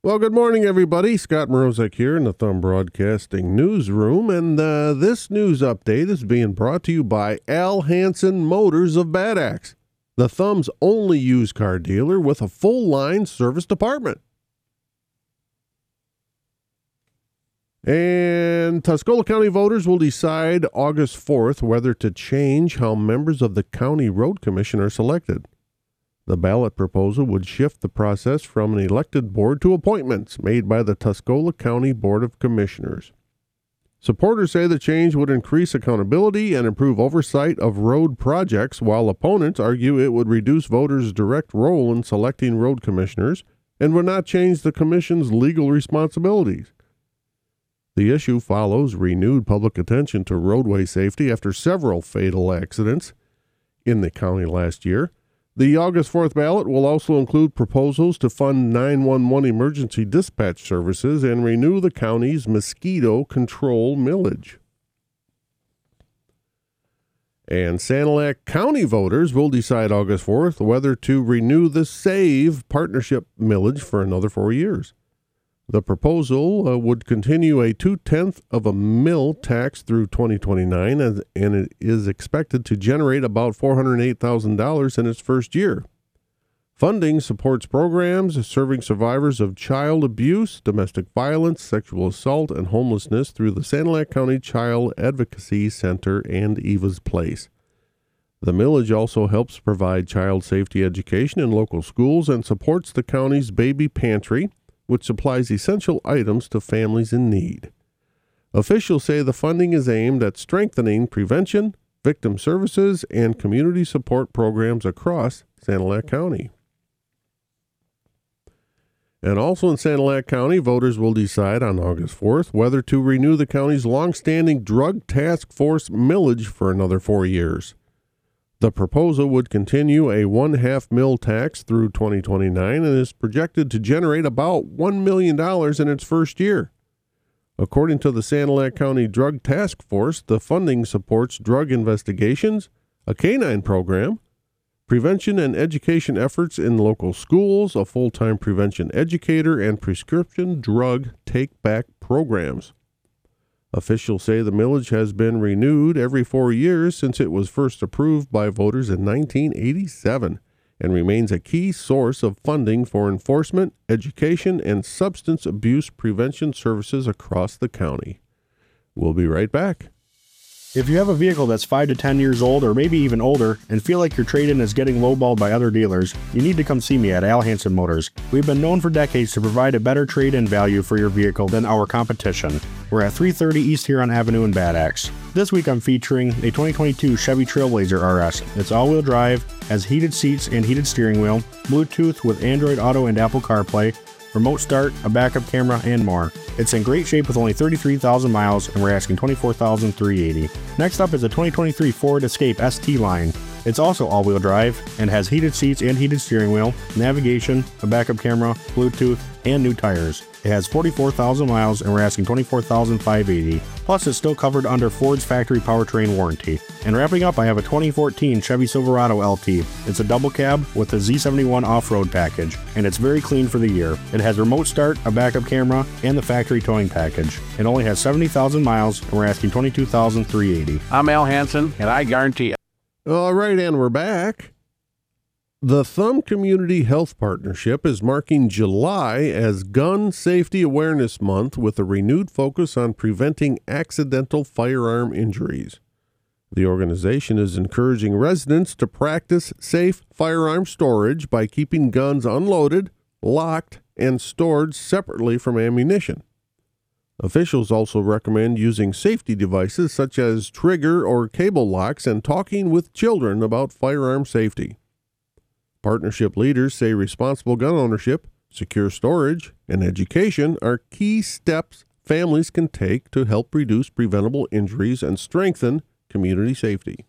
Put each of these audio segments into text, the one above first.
Well, good morning, everybody. Scott Mrozek here in the Thumb Broadcasting Newsroom, and this news update is being brought to you by Al Hansen Motors of Bad Axe, the Thumb's only used car dealer with a full-line service department. And Tuscola County voters will decide August 4th whether to change how members of the County Road Commission are selected. The ballot proposal would shift the process from an elected board to appointments made by the Tuscola County Board of Commissioners. Supporters say the change would increase accountability and improve oversight of road projects, while opponents argue it would reduce voters' direct role in selecting road commissioners and would not change the commission's legal responsibilities. The issue follows renewed public attention to roadway safety after several fatal accidents in the county last year. The August 4th ballot will also include proposals to fund 911 emergency dispatch services and renew the county's mosquito control millage. And Sanilac County voters will decide August 4th whether to renew the SAVE partnership millage for another 4 years. The proposal would continue a 0.2 of a mill tax through 2029, and it is expected to generate about $408,000 in its first year. Funding supports programs serving survivors of child abuse, domestic violence, sexual assault, and homelessness through the Sanilac County Child Advocacy Center and Eva's Place. The millage also helps provide child safety education in local schools and supports the county's baby pantry, which supplies essential items to families in need. Officials say the funding is aimed at strengthening prevention, victim services, and community support programs across Sanilac County. And also in Sanilac County, voters will decide on August 4th whether to renew the county's longstanding Drug Task Force millage for another 4 years. The proposal would continue a 1/2 mil tax through 2029 and is projected to generate about $1 million in its first year. According to the Sanilac County Drug Task Force, the funding supports drug investigations, a canine program, prevention and education efforts in local schools, a full-time prevention educator, and prescription drug take-back programs. Officials say the millage has been renewed every 4 years since it was first approved by voters in 1987 and remains a key source of funding for enforcement, education, and substance abuse prevention services across the county. We'll be right back. If you have a vehicle that's 5 to 10 years old or maybe even older and feel like your trade-in is getting lowballed by other dealers, you need to come see me at Al Hansen Motors. We've been known for decades to provide a better trade-in value for your vehicle than our competition. We're at 330 East Huron Avenue in Bad Axe. This week I'm featuring a 2022 Chevy Trailblazer RS. It's all-wheel drive, has heated seats and heated steering wheel, Bluetooth with Android Auto and Apple CarPlay, remote start, a backup camera, and more. It's in great shape with only 33,000 miles, and we're asking $24,380. Next up is a 2023 Ford Escape ST line. It's also all-wheel drive and has heated seats and heated steering wheel, navigation, a backup camera, Bluetooth, and new tires. It has 44,000 miles, and we're asking $24,580. Plus, it's still covered under Ford's factory powertrain warranty. And wrapping up, I have a 2014 Chevy Silverado LT. It's a double cab with a Z71 off-road package, and it's very clean for the year. It has remote start, a backup camera, and the factory towing package. It only has 70,000 miles, and we're asking $22,380. I'm Al Hansen, and I guarantee. All right, and we're back. The Thumb Community Health Partnership is marking July as Gun Safety Awareness Month with a renewed focus on preventing accidental firearm injuries. The organization is encouraging residents to practice safe firearm storage by keeping guns unloaded, locked, and stored separately from ammunition. Officials also recommend using safety devices such as trigger or cable locks and talking with children about firearm safety. Partnership leaders say responsible gun ownership, secure storage, and education are key steps families can take to help reduce preventable injuries and strengthen community safety.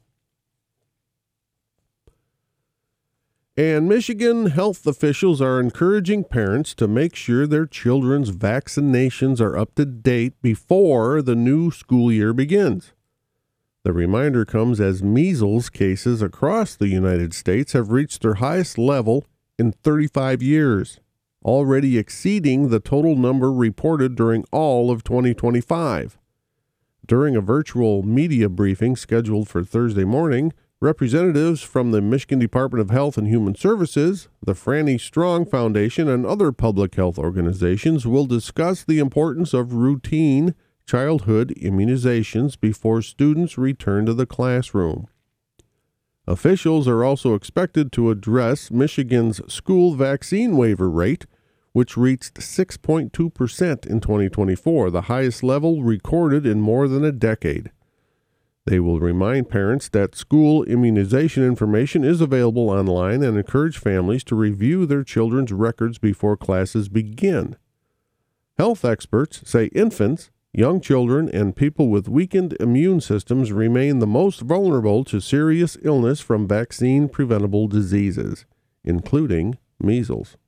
And Michigan health officials are encouraging parents to make sure their children's vaccinations are up to date before the new school year begins. The reminder comes as measles cases across the United States have reached their highest level in 35 years. already exceeding the total number reported during all of 2025. During a virtual media briefing scheduled for Thursday morning, representatives from the Michigan Department of Health and Human Services, the Franny Strong Foundation, and other public health organizations will discuss the importance of routine childhood immunizations before students return to the classroom. Officials are also expected to address Michigan's school vaccine waiver rate, which reached 6.2% in 2024, the highest level recorded in more than a decade. They will remind parents that school immunization information is available online and encourage families to review their children's records before classes begin. Health experts say infants, young children, and people with weakened immune systems remain the most vulnerable to serious illness from vaccine-preventable diseases, including measles.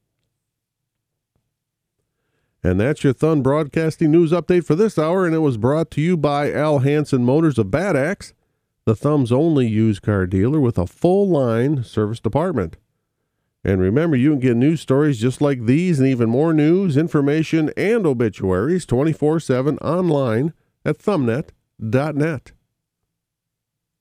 And that's your Thun Broadcasting News Update for this hour, and it was brought to you by Al Hansen Motors of Bad Axe, the Thum's only used car dealer with a full-line service department. And remember, you can get news stories just like these and even more news, information, and obituaries 24/7 online at thumbnet.net.